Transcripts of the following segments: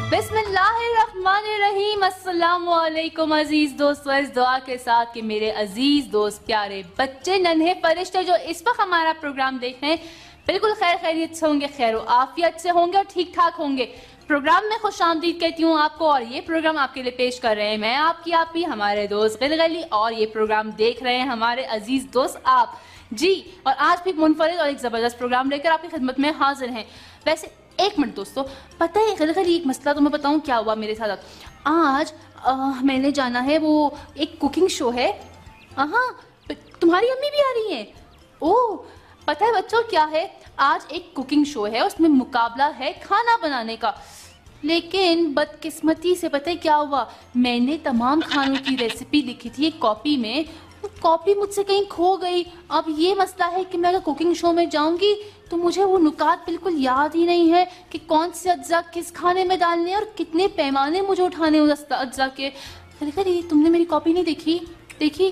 बिस्मिल्लाहिर्रहमानिर्रहीम। अस्सलामु अलैकुम अजीज दोस्तों, इस दुआ के साथ कि मेरे अजीज दोस्त, प्यारे बच्चे, नन्हे फरिश्ते जो इस वक्त हमारा प्रोग्राम देख रहे हैं बिल्कुल खैर खैरियत से होंगे, खैर आफियत से होंगे और ठीक ठाक होंगे। प्रोग्राम में खुशामदीद कहती हूँ आपको, और ये प्रोग्राम आपके लिए पेश कर रहे हैं मैं आपकी आपी हमारे दोस्त गिलगली, और ये प्रोग्राम देख रहे हैं हमारे अजीज दोस्त आप जी। और आज भी मुनफरिद और एक ज़बरदस्त प्रोग्राम लेकर आपकी खिदमत में हाजिर हैं। वैसे एक मिनट दोस्तों, पता है गिलगली एक मसला तुम्हें बताऊँ क्या हुआ मेरे साथ आज? मैंने जाना है, वो एक कुकिंग शो है। हाँ, तुम्हारी अम्मी भी आ रही हैं? ओह, पता है बच्चों क्या है, आज एक कुकिंग शो है, उसमें मुकाबला है खाना बनाने का। लेकिन बदकिस्मती से पता है क्या हुआ, मैंने तमाम खानों की रेसिपी लिखी थी एक कॉपी में, कॉपी मुझसे कहीं खो गई। अब ये मसला है कि मैं अगर कुकिंग शो में जाऊंगी तो मुझे वो नुकात बिल्कुल याद ही नहीं है कि कौन से अज्जा किस खाने में डालने और कितने पैमाने मुझे उठाने उस अज्जा के। खैर, तुमने मेरी कॉपी नहीं देखी?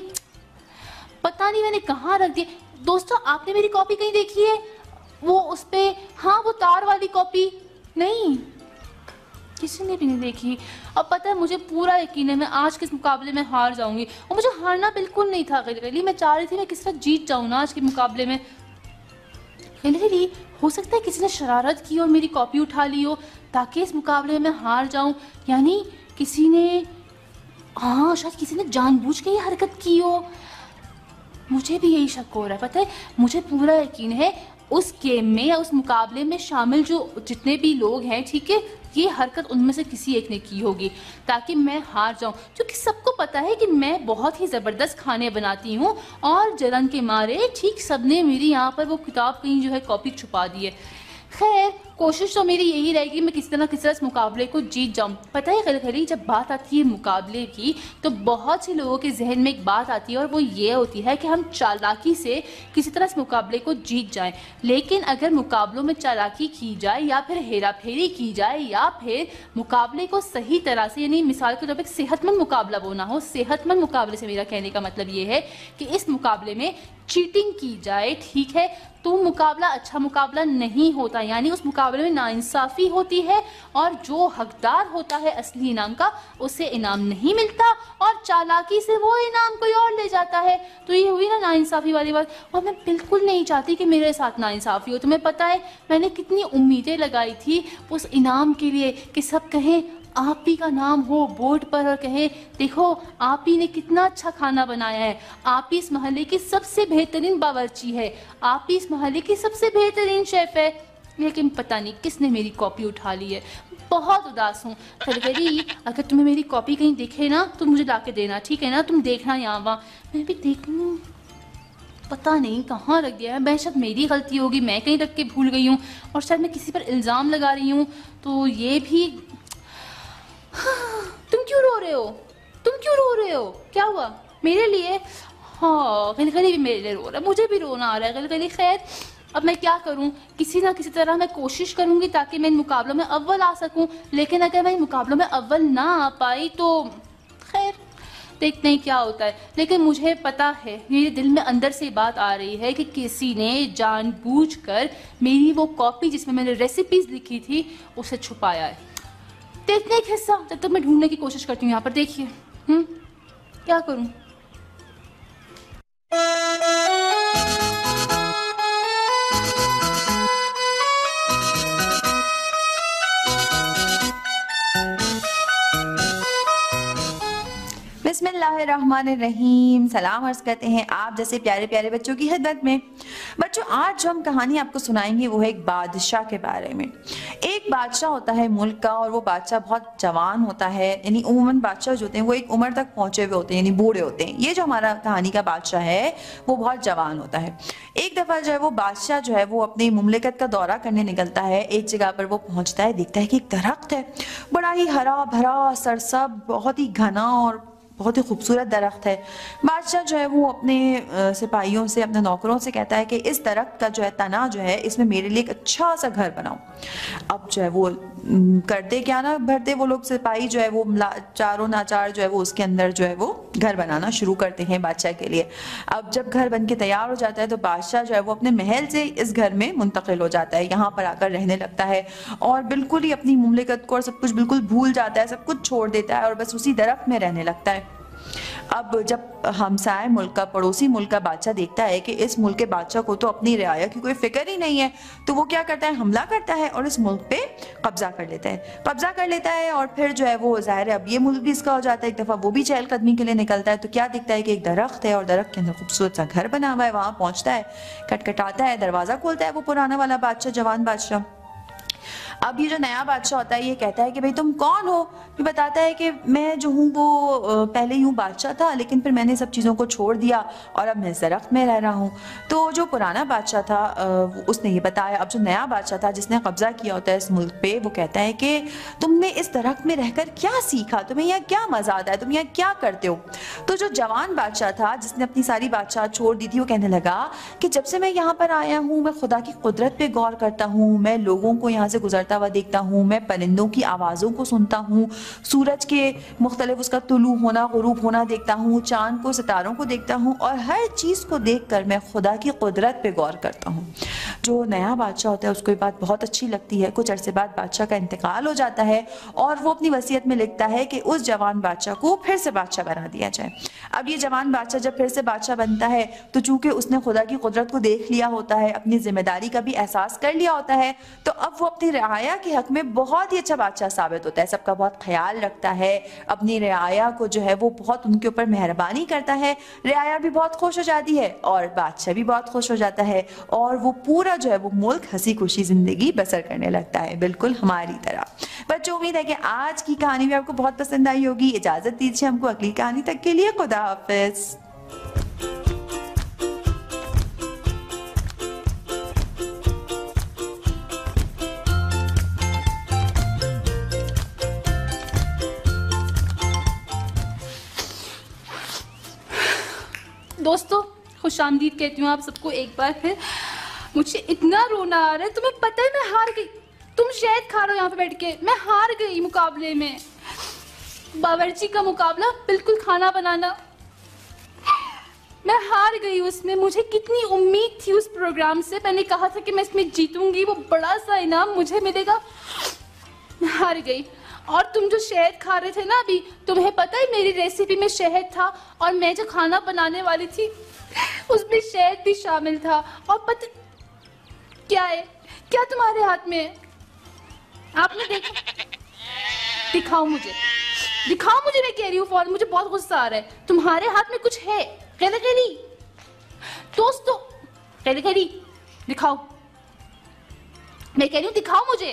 पता नहीं मैंने कहाँ रख दी। दोस्तों, आपने मेरी कॉपी कहीं देखी है? वो उस पे, हाँ, वो तार वाली कॉपी? नहीं, किसी ने भी नहीं देखी। अब पता है मुझे पूरा यकीन है मैं आज के मुकाबले में हार जाऊंगी, और मुझे हारना बिल्कुल नहीं था गिलगली। मैं चाह रही थी मैं किस तरह जीत जाऊं ना आज के मुकाबले में। गिलगली, हो सकता है किसी ने शरारत की और मेरी कॉपी उठा ली हो ताकि इस मुकाबले में हार जाऊं। यानी किसी ने, हाँ, शायद किसी ने जानबूझ के ये हरकत की हो। मुझे भी यही शक हो रहा है। पता है मुझे पूरा यकीन है उस गेम में या उस मुकाबले में शामिल जो जितने भी लोग हैं, ठीक है, ये हरकत उनमें से किसी एक ने की होगी ताकि मैं हार जाऊं, क्योंकि सबको पता है कि मैं बहुत ही ज़बरदस्त खाने बनाती हूं, और जलन के मारे ठीक सबने मेरी यहाँ पर वो किताब कहीं जो है कॉपी छुपा दी है। खैर, कोशिश तो मेरी यही रहेगी मैं किसी तरह इस मुकाबले को जीत जाऊं। पता है गिलगली, जब बात आती है मुकाबले की तो बहुत से लोगों के जहन में एक बात आती है, और वो ये होती है कि हम चालाकी से किसी तरह इस मुकाबले को जीत जाएं। लेकिन अगर मुकाबलों में चालाकी की जाए या फिर हेरा फेरी की जाए या फिर मुकाबले को सही तरह से, यानी मिसाल के तौर पर सेहतमंद मुकाबला वो ना हो। सेहतमंद मुकाबले से मेरा कहने का मतलब ये है कि इस मुकाबले में चीटिंग की जाए, ठीक है, तो मुकाबला अच्छा मुकाबला नहीं होता। यानी उस मुकाबले में नाइंसाफ़ी होती है और जो हकदार होता है असली इनाम का उसे इनाम नहीं मिलता, और चालाकी से वो इनाम कोई और ले जाता है। तो ये हुई ना नाइंसाफ़ी वाली बात, और मैं बिल्कुल नहीं चाहती कि मेरे साथ नाइंसाफ़ी हो। तुम्हें पता है मैंने कितनी उम्मीदें लगाई थी उस इनाम के लिए कि सब कहें आप ही का नाम हो बोर्ड पर और कहे देखो आप ही ने कितना अच्छा खाना बनाया है, आप ही इस मोहल्ले की सबसे बेहतरीन बावर्ची है, आप ही इस मोहल्ले की सबसे बेहतरीन शेफ है। लेकिन पता नहीं किसने मेरी कॉपी उठा ली है। बहुत उदास हूँ। गिलगली, अगर तुम्हें मेरी कॉपी कहीं दिखे ना तो मुझे ला के देना, ठीक है ना? तुम देखना यहाँ वहाँ, मैं भी देख लूँ। पता नहीं कहाँ रख दिया है, मैं शायद मेरी गलती होगी, मैं कहीं रख के भूल गई हूँ, और शायद मैं किसी पर इल्ज़ाम लगा रही हूँ। तो ये भी, तुम क्यों रो रहे हो? क्या हुआ मेरे लिए? हाँ, गिलगली भी मेरे लिए रो रहा है, मुझे भी रोना आ रहा है गिलगली। खैर, अब मैं क्या करूं, किसी ना किसी तरह मैं कोशिश करूंगी ताकि मैं इन मुकाबलों में अव्वल आ सकूं। लेकिन अगर मैं इन मुकाबलों में अव्वल ना आ पाई तो खैर देखते हैं क्या होता है। लेकिन मुझे पता है, मेरे दिल में अंदर से बात आ रही है कि किसी ने जानबूझकर मेरी वो कॉपी जिसमें मैंने रेसिपीज लिखी थी उसे छुपाया है। देखने एक हिस्सा, जब तक मैं ढूंढने की कोशिश करती हूँ। यहाँ पर देखिए, क्या करूँ? बिस्मिल्लाहिर्रहमानिर्रहीम। सलाम अर्ज़ करते हैं आप जैसे प्यारे प्यारे बच्चों की खिदमत में। बच्चों, आज जो हम कहानी आपको सुनाएंगे वो है एक बादशाह के बारे में। एक बादशाह होता है मुल्क का, और वो बादशाह बहुत जवान होता है। यानी उमूमन बादशाह जो होते हैं वो एक उम्र तक पहुंचे हुए होते हैं, यानी बूढ़े होते हैं। ये जो हमारा कहानी का बादशाह है वो बहुत जवान होता है। एक दफ़ा जो है वो बादशाह जो है वो अपनी मुमलिकत का दौरा करने निकलता है। एक जगह पर वो पहुंचता है, देखता है कि एक दरख्त है, बड़ा ही हरा भरा सरसब, बहुत ही घना और बहुत ही खूबसूरत दरख्त है। बादशाह जो है वो अपने सिपाहियों से, अपने नौकरों से कहता है कि इस दरख्त का जो है तना जो है इसमें मेरे लिए एक अच्छा सा घर बनाओ। अब जो है वो करते क्या ना भरते वो लोग सिपाही जो है वो चारों नाचार जो है वो उसके अंदर जो है वो घर बनाना शुरू करते हैं बादशाह के लिए। अब जब घर बन के तैयार हो जाता है तो बादशाह जो है वो अपने महल से इस घर में मुंतकिल हो जाता है, यहाँ पर आकर रहने लगता है और बिल्कुल ही अपनी मुमलिकत को और सब कुछ बिल्कुल भूल जाता है, सब कुछ छोड़ देता है और बस उसी दरख्त में रहने लगता है। अब जब हमसाए मुल्क का, पड़ोसी मुल्क का बादशाह देखता है कि इस मुल्क के बादशाह को तो अपनी रियाया की कोई फिक्र ही नहीं है, तो वो क्या करता है, हमला करता है और इस मुल्क पे कब्जा कर लेता है और फिर जो है वो ज़ाहिर है अब ये मुल्क भी इसका हो जाता है। एक दफ़ा वो भी चहलकदमी के लिए निकलता है तो क्या दिखता है कि एक दरख्त है और दरख्त के अंदर खूबसूरत सा घर बना हुआ है। वहाँ पहुँचता है, खटखटाता है, दरवाज़ा खोलता है वो पुराना वाला बादशाह, जवान बादशाह। अब ये जो नया बादशाह होता है ये कहता है कि भाई तुम कौन हो। ये बताता है कि मैं जो हूँ वो पहले यूँ बादशाह था लेकिन फिर मैंने सब चीज़ों को छोड़ दिया और अब मैं इस दरख्त में रह रहा हूँ। तो जो पुराना बादशाह था उसने ये बताया। अब जो नया बादशाह था जिसने कब्जा किया होता है इस मुल्क पे, वो कहता है कि तुमने इस दरख्त में रहकर क्या सीखा, तुम्हें यहाँ क्या मज़ा आता है, तुम यहाँ क्या करते हो। तो जो जवान बादशाह था जिसने अपनी सारी बादशाह छोड़ दी थी वो कहने लगा कि जब से मैं यहाँ पर आया हूँ मैं खुदा की कुदरत पे गौर करता हूँ, मैं लोगों को यहाँ से गुजरता हुआ देखता हूँ, मैं परिंदों की आवाज़ों को सुनता हूँ, सूरज के मुख्तलिफ उसका तुलू होना गुरूब होना देखता हूँ, चांद को सितारों को देखता हूँ और हर चीज़ को देखकर मैं खुदा की कुदरत पे गौर करता हूँ। जो नया बादशाह होता है उसको ये बात बहुत अच्छी लगती है। कुछ अरसे बाद बादशाह का इंतकाल हो जाता है और वो अपनी वसीयत में लिखता है कि उस जवान बादशाह को फिर से बादशाह बना दिया जाए। अब ये जवान बादशाह जब फिर से बादशाह बनता है तो चूंकि उसने खुदा की कुदरत को देख लिया होता है, अपनी जिम्मेदारी का भी एहसास कर लिया होता है, तो अब वो अपनी रियाया के हक में बहुत ही अच्छा बादशाह साबित होता है। सबका बहुत ख्याल रखता है, अपनी रियाया को जो है वो बहुत उनके ऊपर मेहरबानी करता है, रियाया भी बहुत खुश हो जाती है और बादशाह भी बहुत खुश हो जाता है और वो पूरा जो है वो मुल्क हंसी खुशी जिंदगी बसर करने लगता है, बिल्कुल हमारी तरह। बच्चों उम्मीद है कि आज की कहानी भी आपको बहुत पसंद आई होगी। इजाजत दीजिए हमको अगली कहानी तक के लिए। खुदा हाफिज। दोस्तों खुशामदीद कहती हूँ आप सबको एक बार फिर। मुझे इतना रोना आ रहा है, तुम्हें पता है मैं हार गई। तुम शहद खा रहे हो यहाँ पे बैठ के, मैं हार गई मुकाबले में। बावर्ची का मुकाबला, बिल्कुल खाना बनाना, मैं हार गई उसमें। मुझे कितनी उम्मीद थी उस प्रोग्राम से, मैंने कहा था कि मैं इसमें जीतूंगी, वो बड़ा सा इनाम मुझे मिलेगा, मैं हार गई। और तुम जो शहद खा रहे थे ना अभी, तुम्हें पता है मेरी रेसिपी में शहद था और मैं जो खाना बनाने वाली थी उसमें शहद भी शामिल था। और पता क्या है, क्या तुम्हारे हाथ में है, आपने देखा? दिखाओ मुझे, दिखाओ मुझे, मैं कह रही हूँ फौरन, मुझे बहुत गुस्सा आ रहा है। तुम्हारे हाथ में कुछ है, गली दोस्तों, गली दिखाओ, मैं कह रही हूँ दिखाओ मुझे।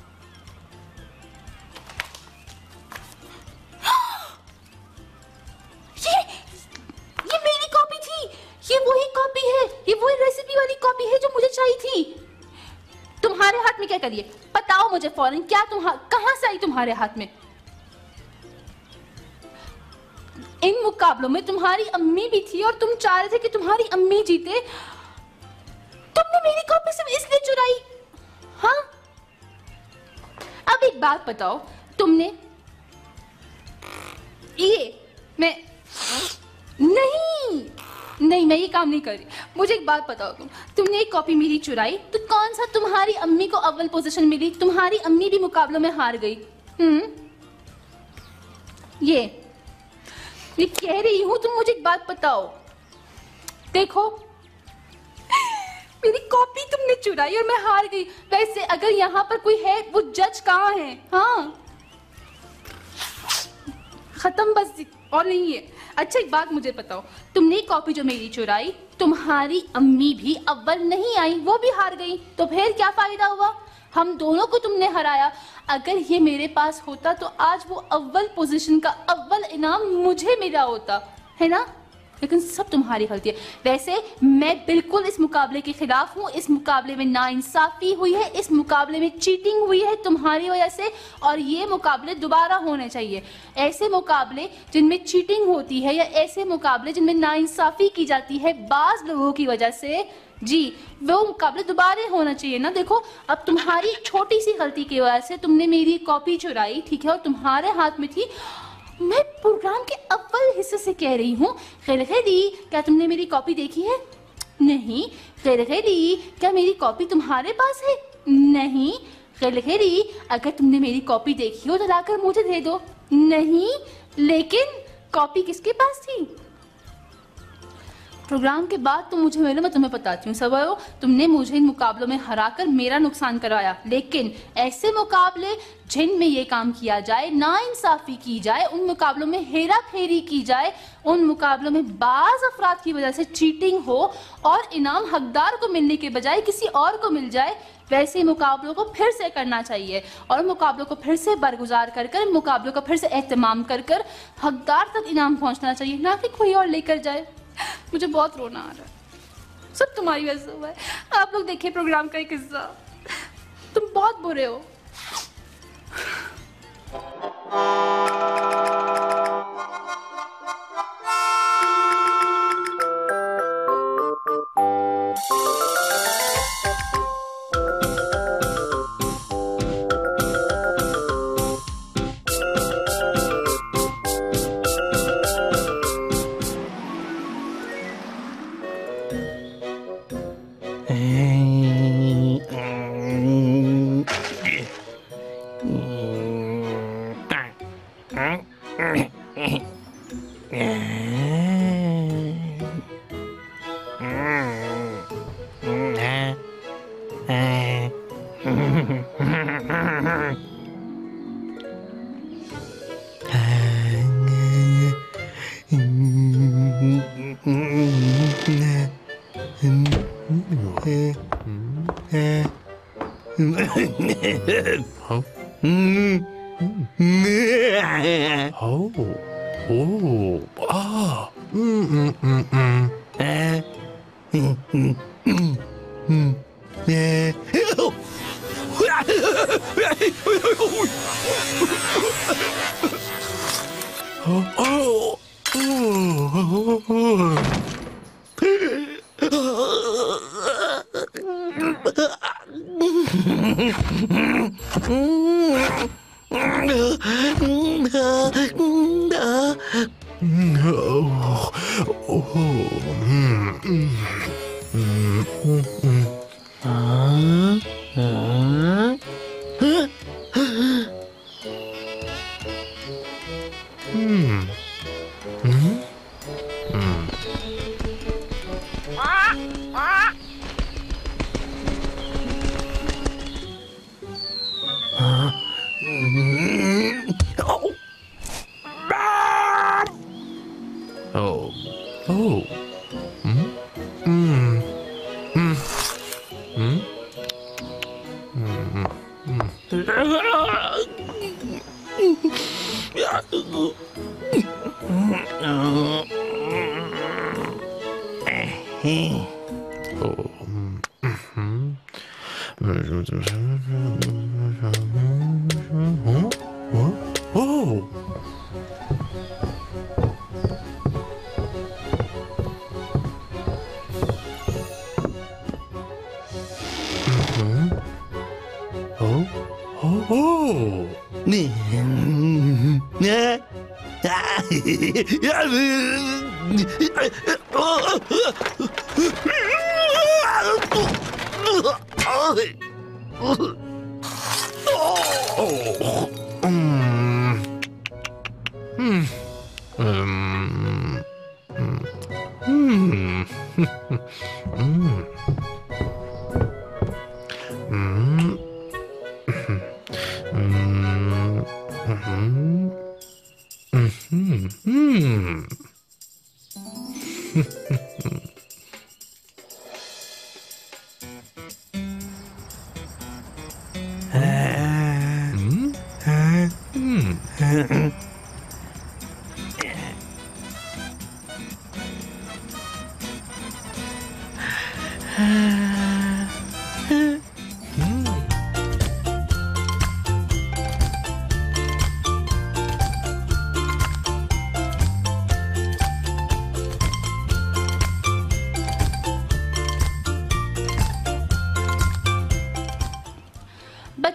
ये मेरी कॉपी थी, ये वही कॉपी है, ये वही रेसिपी वाली कॉपी है जो मुझे चाहिए थी। तुम्हारे हाथ में क्या करिए, बताओ मुझे फौरन, क्या कहां से आई तुम्हारे हाथ में? इन मुकाबलों में तुम्हारी अम्मी भी थी और तुम चाह रहे थे कि तुम्हारी अम्मी जीते। तुमने मेरी कॉपी सिर्फ इसलिए चुराई? हाँ, अब एक बात बताओ, तुमने ये नहीं मैं ये काम नहीं कर रही। मुझे एक बात बताओ, तुमने एक कॉपी मेरी चुराई तो कौन सा तुम्हारी अम्मी को अव्वल पोजीशन मिली? तुम्हारी अम्मी भी मुकाबलों में हार गई। ये कह रही हूं, तुम मुझे एक बात बताओ, देखो मेरी कॉपी तुमने चुराई और मैं हार गई। वैसे अगर यहाँ पर कोई है, वो जज कहाँ है? हाँ, खत्म, बस और नहीं है। अच्छा एक बात मुझे बताओ, तुमने कॉपी जो मेरी चुराई, तुम्हारी अम्मी भी अव्वल नहीं आई, वो भी हार गई, तो फिर क्या फायदा हुआ? हम दोनों को तुमने हराया। अगर ये मेरे पास होता तो आज वो अव्वल पोजीशन का अव्वल इनाम मुझे मिला होता, है ना? लेकिन सब तुम्हारी गलती है। वैसे मैं बिल्कुल इस मुकाबले के खिलाफ हूँ। इस मुकाबले में नाइंसाफी हुई है, इस मुकाबले में चीटिंग हुई है तुम्हारी वजह से, और ये मुकाबले दोबारा होने चाहिए। ऐसे मुकाबले जिनमें चीटिंग होती है या ऐसे मुकाबले जिनमें नाइंसाफी की जाती है बाज लोगों की वजह से, जी वो मुकाबले दोबारा होना चाहिए ना। देखो अब तुम्हारी एक छोटी सी गलती की वजह से तुमने मेरी कॉपी चुराई, ठीक है, और तुम्हारे हाथ में थी। मैं प्रोग्राम के अव्वल हिस्से से कह रही हूँ, खैर खैरी क्या तुमने मेरी कॉपी देखी है? नहीं। खैर खैरी क्या मेरी कॉपी तुम्हारे पास है? नहीं। खैर खैरी अगर तुमने मेरी कॉपी देखी हो तो लाकर मुझे दे दो। नहीं। लेकिन कॉपी किसके पास थी? प्रोग्राम के बाद तो मुझे मिले, मैं तुम्हें बताती हूँ सबरो, तुमने मुझे इन मुकाबलों में हराकर मेरा नुकसान करवाया। लेकिन ऐसे मुकाबले जिनमें ये काम किया जाए, नाइंसाफी की जाए, उन मुकाबलों में हेरा फेरी की जाए, उन मुकाबलों में बाज अफराद की वजह से चीटिंग हो और इनाम हकदार को मिलने के बजाय किसी और को मिल जाए, वैसे मुकाबलों को फिर से करना चाहिए और मुकाबलों को फिर से बरगुजार कर कर, मुकाबलों का फिर से एहतमाम कर कर हकदार तक इनाम पहुंचना चाहिए, ना कि कोई और लेकर जाए। मुझे बहुत रोना आ रहा है, सब तुम्हारी वजह से हुआ है। आप लोग देखिए प्रोग्राम का एक हिस्सा, तुम बहुत बुरे हो।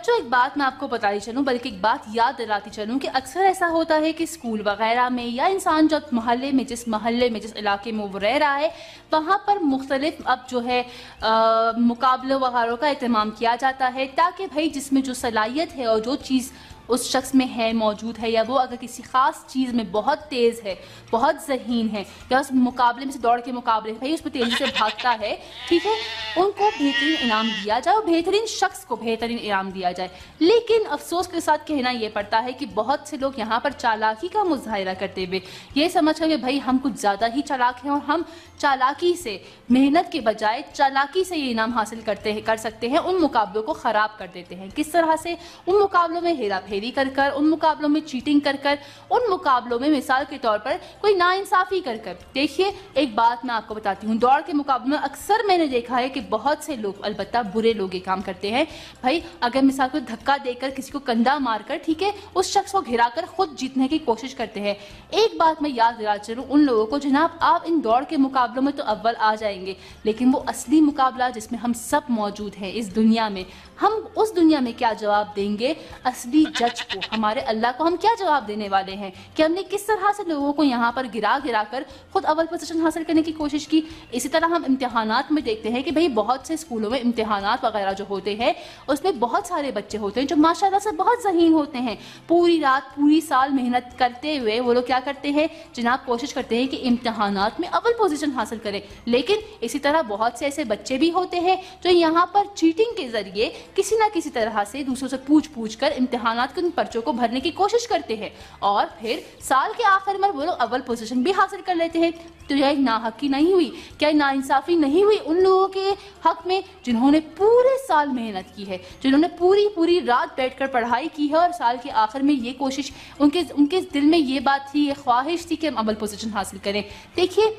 बच्चों, एक बात मैं आपको बताती चलूं, बल्कि एक बात याद दिलाती चलूं कि अक्सर ऐसा होता है कि स्कूल वगैरह में या इंसान जब मोहल्ले में जिस इलाके में वो रह रहा है वहाँ पर मुख्तलिफ अब जो है मुकाबलों वगैरह का एहतमाम किया जाता है, ताकि भाई जिसमें जो सलाहियत है और जो चीज़ उस शख्स में है मौजूद है, या वो अगर किसी ख़ास चीज़ में बहुत तेज़ है, बहुत ज़हीन है, या उस मुकाबले में से दौड़ के मुकाबले भाई उसमें तेज़ी से भागता है, ठीक है, उनको बेहतरीन इनाम दिया जाए और बेहतरीन शख्स को बेहतरीन इनाम दिया जाए। लेकिन अफसोस के साथ कहना ये पड़ता है कि बहुत से लोग यहाँ पर चालाकी का मुजाहिरा करते हुए ये समझ कर कि भाई हम कुछ ज़्यादा ही चालाक हैं और हम चालाकी से, मेहनत के बजाय चालाकी से ये इनाम हासिल कर सकते हैं, उन मुकाबलों को ख़राब कर देते हैं। किस तरह से? उन मुकाबलों में हेरा फेरी कर, उन मुकाबलों में चीटिंग कर, उन मुकाबलों में मिसाल के तौर पर कोई नाइंसाफ़ी कर। देखिए, एक बात मैं आपको बताती हूँ, दौड़ के मुकाबले में अक्सर मैंने देखा है कि बहुत से लोग, अलबत्ता बुरे लोग ये काम करते हैं। भाई अगर मिसाल को धक्का देकर, किसी को कंधा मारकर, ठीक है, उस शख्स को घिराकर खुद जीतने की कोशिश करते हैं। एक बात मैं याद दिला चलूं उन लोगों को, जनाब आप इन दौड़ के मुकाबलों में तो अव्वल आ जाएंगे, लेकिन वो असली मुकाबला जिसमें हम सब मौजूद हैं इस दुनिया में, हम उस दुनिया में क्या जवाब देंगे असली जज को, हमारे अल्लाह को हम क्या जवाब देने वाले हैं कि हमने किस तरह से लोगों को यहाँ पर गिरा कर खुद अव्वल पोजीशन हासिल करने की कोशिश की। इसी तरह हम इम्तिहानात में देखते हैं कि भाई बहुत से स्कूलों में इम्तिहानात वगैरह जो होते हैं उसमें बहुत सारे बच्चे होते हैं जो माशाल्लाह से बहुत ज़हीन होते हैं, पूरी रात पूरी साल मेहनत करते हुए वो लोग क्या करते हैं जनाब, कोशिश करते हैं कि इम्तिहानात में अव्वल पोजीशन हासिल करें। लेकिन इसी तरह बहुत से ऐसे बच्चे भी होते हैं जो यहाँ पर चीटिंग के जरिए किसी ना किसी तरह से दूसरों से पूछ कर इम्तिहानात के उन पर्चों को भरने की कोशिश करते हैं और फिर साल के आखिर में वो लोग अव्वल पोजीशन भी हासिल कर लेते हैं। तो यह नाहकी नहीं हुई? क्या नाइंसाफ़ी नहीं हुई उन लोगों के हक में जिन्होंने पूरे साल मेहनत की है, जिन्होंने पूरी रात बैठकर पढ़ाई की है और साल के आखिर में ये कोशिश, उनके दिल में ये बात थी, ये ख्वाहिश थी कि हम अव्वल पोजीशन हासिल करें। देखिए,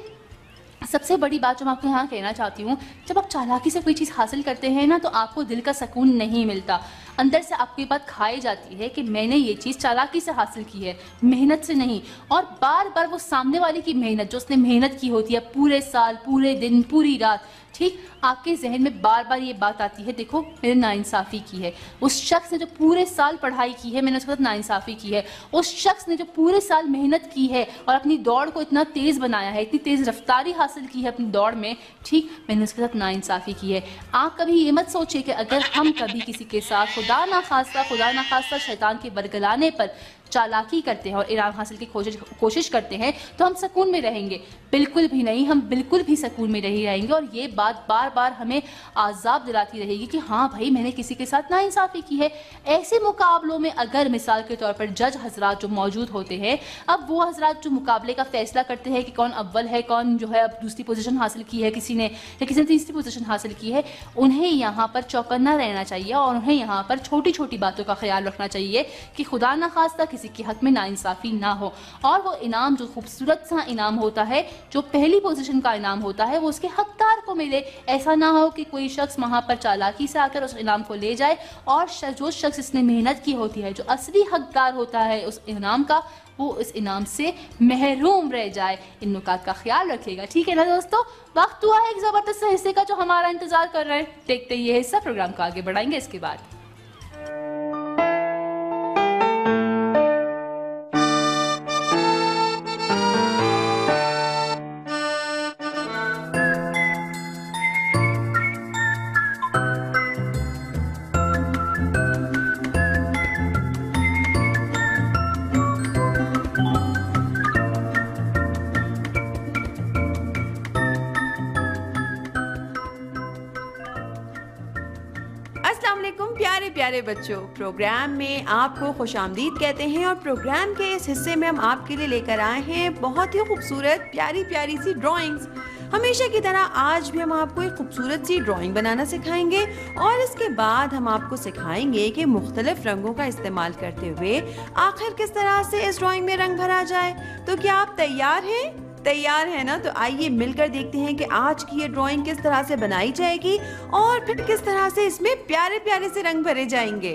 सबसे बड़ी बात जो मैं आपको यहाँ कहना चाहती हूँ, जब आप चालाकी से कोई चीज़ हासिल करते हैं ना तो आपको दिल का सुकून नहीं मिलता, अंदर से आपकी बात खाई जाती है कि मैंने ये चीज़ चालाकी से हासिल की है, मेहनत से नहीं। और बार बार वो सामने वाले की मेहनत, जो उसने मेहनत की होती है पूरे साल, पूरे दिन, पूरी रात, ठीक, आपके जहन में बार बार ये बात आती है, देखो मैंने नाइंसाफ़ी की है, उस शख्स ने जो पूरे साल पढ़ाई की है मैंने उसके साथ नाइंसाफ़ी की है, उस शख्स ने जो पूरे साल मेहनत की है और अपनी दौड़ को इतना तेज़ बनाया है, इतनी तेज़ रफ्तारी हासिल की है अपनी दौड़ में, ठीक, मैंने उसके साथ नाइंसाफ़ी की है। आप कभी ये मत सोचिए कि अगर हम कभी किसी के साथ खुदा ना खास्ता शैतान के बरगलाने पर चालाकी करते हैं और इनाम हासिल की कोशिश करते हैं तो हम सुकून में रहेंगे? बिल्कुल भी नहीं, हम बिल्कुल भी सुकून में नहीं रहेंगे और ये बात बार बार हमें आज़ाब दिलाती रहेगी कि हाँ भाई मैंने किसी के साथ नाइंसाफ़ी की है। ऐसे मुकाबलों में अगर मिसाल के तौर पर जज हजरात जो मौजूद होते हैं, अब वो हजरात जो मुकाबले का फैसला करते हैं कि कौन अव्वल है, कौन जो है अब दूसरी पोजीशन हासिल की है किसी ने, या किसी ने तीसरी पोजीशन हासिल की है, उन्हें यहाँ पर चौकन्ना रहना चाहिए और उन्हें यहाँ पर छोटी छोटी बातों का ख्याल रखना चाहिए कि खुदा न खास्ता किसी के हक में नाइंसाफ़ी ना हो और वो इनाम जो खूबसूरत सा इनाम होता है, जो पहली पोजीशन का इनाम होता है, वो उसके हकदार को मिले। ऐसा ना हो कि कोई शख्स वहाँ पर चालाकी से आकर उस इनाम को ले जाए और जो शख्स इसने मेहनत की होती है, जो असली हकदार होता है उस इनाम का, वो इस इनाम से महरूम रह जाए। इन नुकात का ख्याल रखिएगा, ठीक है ना दोस्तों। वक्त हुआ है एक ज़बरदस्त हिस्से का जो हमारा इंतजार कर रहे हैं, देखते ये हिस्सा प्रोग्राम को आगे बढ़ाएंगे इसके बाद। प्यारे प्यारे बच्चों, प्रोग्राम में आपको खुशामदीद कहते हैं और प्रोग्राम के इस हिस्से में हम आपके लिए लेकर आए हैं बहुत ही खूबसूरत प्यारी प्यारी सी ड्राइंग्स। हमेशा की तरह आज भी हम आपको एक खूबसूरत सी ड्राइंग बनाना सिखाएंगे और इसके बाद हम आपको सिखाएंगे कि मुख्तलिफ रंगों का इस्तेमाल करते हुए आखिर किस तरह से इस ड्राइंग में रंग भरा जाए। तो क्या आप तैयार हैं? तैयार है ना? तो आइए मिलकर देखते हैं कि आज की ये ड्राइंग किस तरह से बनाई जाएगी और फिर किस तरह से इसमें प्यारे प्यारे से रंग भरे जाएंगे।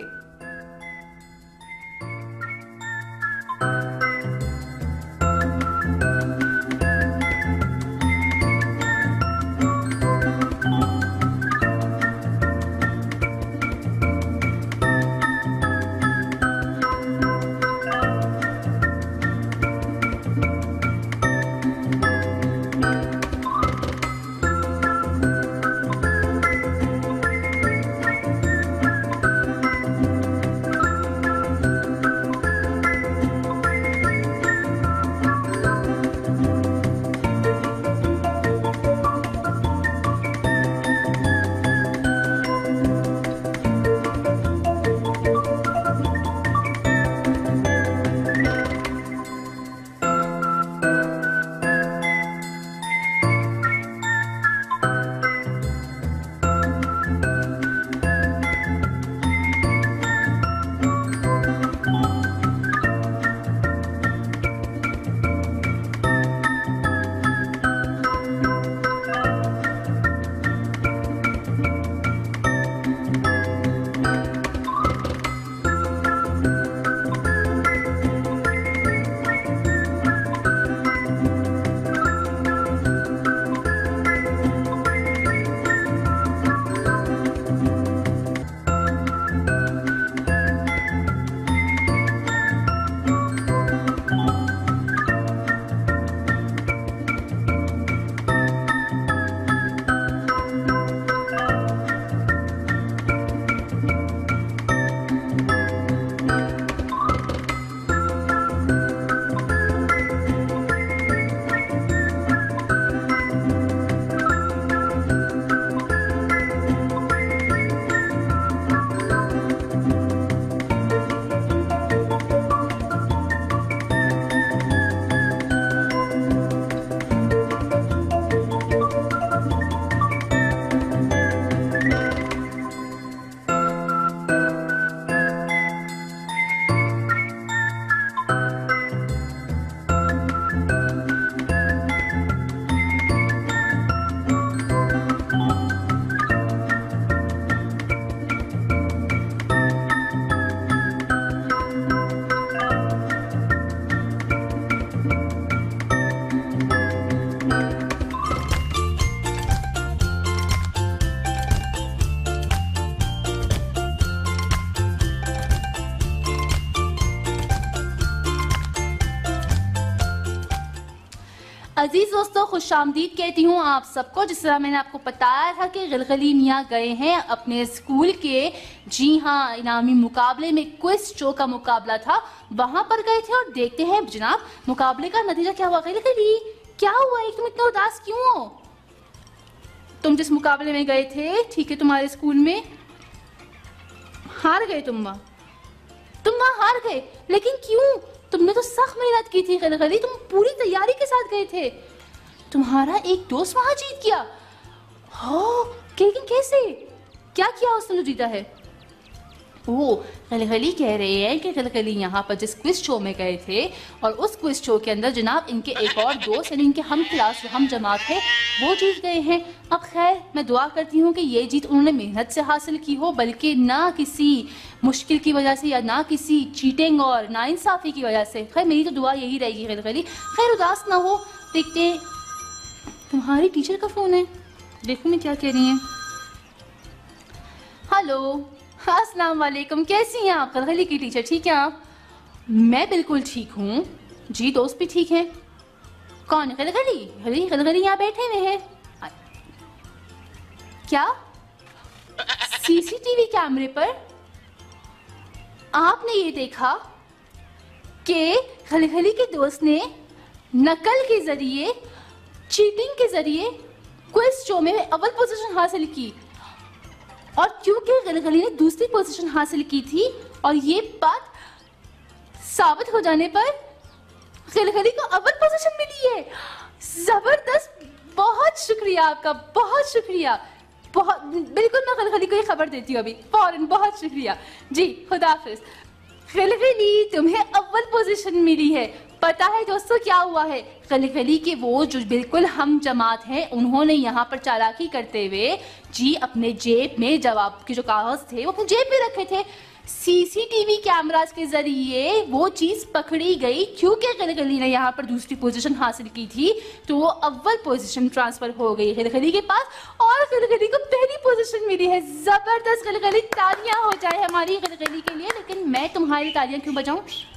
अजीज दोस्तों, खुशामदीद कहती हूँ आप सबको। जिस तरह मैंने आपको बताया था कि गलगली मियाँ गए हैं अपने स्कूल के, जी हाँ, इनामी मुकाबले में क्विज शो का मुकाबला था, वहां पर गए थे। और देखते हैं जनाब मुकाबले का नतीजा क्या हुआ। गलगली क्या हुआ, एक तुम इतना उदास क्यों हो? तुम जिस मुकाबले में गए थे, ठीक है, तुम्हारे स्कूल में हार गए, तुम वहाँ हार गए, लेकिन क्यों? तुमने तो सख्त मेहनत की थी गलगली, तुम पूरी तैयारी के साथ गए थे, तुम्हारा एक दोस्त वहां जीत गया। हो, लेकिन कैसे, क्या किया उसने जो जीता है? ओ, गलगली कह रहे हैं कि गलगली यहाँ पर जिस क्विज शो में गए थे और उस क्विज शो के अंदर जनाब इनके एक और दोस्त यानी इनके हम क्लास हम जमात है वो जीत गए हैं। अब खैर मैं दुआ करती हूँ कि ये जीत उन्होंने मेहनत से हासिल की हो, बल्कि ना किसी मुश्किल की वजह से या ना किसी चीटिंग और नाइंसाफी की वजह से। खैर मेरी तो दुआ यही रहेगी गलगली, खैर उदास ना हो। देखते तुम्हारी टीचर का फोन है, देखो मैं क्या कह रही है। हेलो, अस्सलाम वालेकुम, कैसी हैं आप? गलगली की टीचर, ठीक है आप? मैं बिल्कुल ठीक हूँ जी, दोस्त भी ठीक है। कौन? गलगली? गलगली यहाँ बैठे हुए हैं क्या? सीसीटीवी कैमरे पर आपने ये देखा कि गलगली के दोस्त ने नकल के जरिए, चीटिंग के जरिए क्विज शो में अव्वल पोजीशन हासिल की, और क्योंकि गलगली ने दूसरी पोजीशन हासिल की थी और ये बात साबित हो जाने पर गलगली को अव्वल पोजीशन मिली है। जबरदस्त, बहुत शुक्रिया आपका, बहुत शुक्रिया, बहुत, बिल्कुल मैं गलगली को ये खबर देती हूँ अभी फौरन। बहुत शुक्रिया जी, खुदा हाफिज। गलगली तुम्हें अव्वल पोजीशन मिली है। पता है दोस्तों क्या हुआ है? गलगली के वो जो बिल्कुल हम जमात हैं, उन्होंने यहाँ पर चालाकी करते हुए जी अपने जेब में जवाब के जो कागज थे वो अपने जेब में रखे थे। सीसीटीवी कैमरास के जरिए वो चीज पकड़ी गई, क्योंकि गलगली ने यहाँ पर दूसरी पोजीशन हासिल की थी तो वो अव्वल पोजीशन ट्रांसफर हो गई गलगली के पास और गलगली को पहली पोजीशन मिली है। जबरदस्त गलगली, तालियां हो जाए हमारी गलगली के लिए। लेकिन मैं तुम्हारी तालियां क्यों बजाऊं?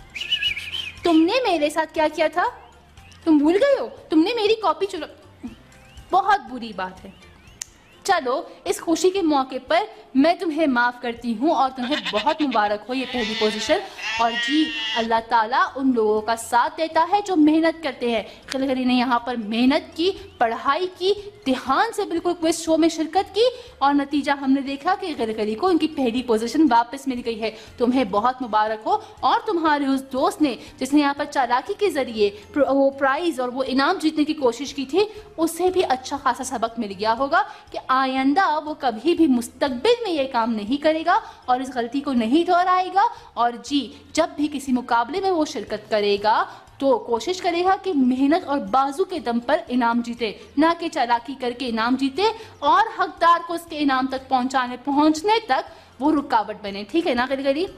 तुमने मेरे साथ क्या किया था, तुम भूल गए हो? तुमने मेरी कॉपी चुरा, बहुत बुरी बात है। चलो इस खुशी के मौके पर मैं तुम्हें माफ करती हूँ और तुम्हें बहुत मुबारक हो ये पहली पोजीशन। और जी अल्लाह ताला उन लोगों का साथ देता है जो मेहनत करते हैं। गलगली ने यहाँ पर मेहनत की, पढ़ाई की, ध्यान से बिल्कुल क्विज शो में शिरकत की और नतीजा हमने देखा कि गलगली को उनकी पहली पोजीशन वापस मिल गई है। तुम्हें बहुत मुबारक हो। और तुम्हारे उस दोस्त ने जिसने यहाँ पर चालाकी के जरिए वो प्राइज और वो इनाम जीतने की कोशिश की थी, उसे भी अच्छा खासा सबक मिल गया होगा कि आइंदा वो कभी भी मुस्तकबिल में ये काम नहीं करेगा और इस गलती को नहीं दोहराएगा। और जी जब भी किसी मुकाबले में वो शिरकत करेगा तो कोशिश करेगा कि मेहनत और बाजू के दम पर इनाम जीते, ना कि चालाकी करके इनाम जीते और हकदार को उसके इनाम तक पहुंचने तक वो रुकावट बने। ठीक है ना गलगली?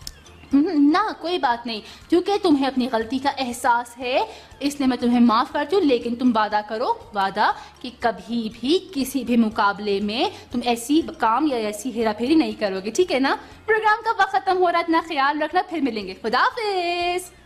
ना कोई बात नहीं, क्योंकि तुम्हें अपनी गलती का एहसास है इसलिए मैं तुम्हें माफ करती हूँ। लेकिन तुम वादा करो, वादा कि कभी भी किसी भी मुकाबले में तुम ऐसी काम या ऐसी हेरा फेरी नहीं करोगे, ठीक है ना? प्रोग्राम का वक्त खत्म हो रहा है, इतना ख्याल रखना, फिर मिलेंगे, खुदा हाफिज।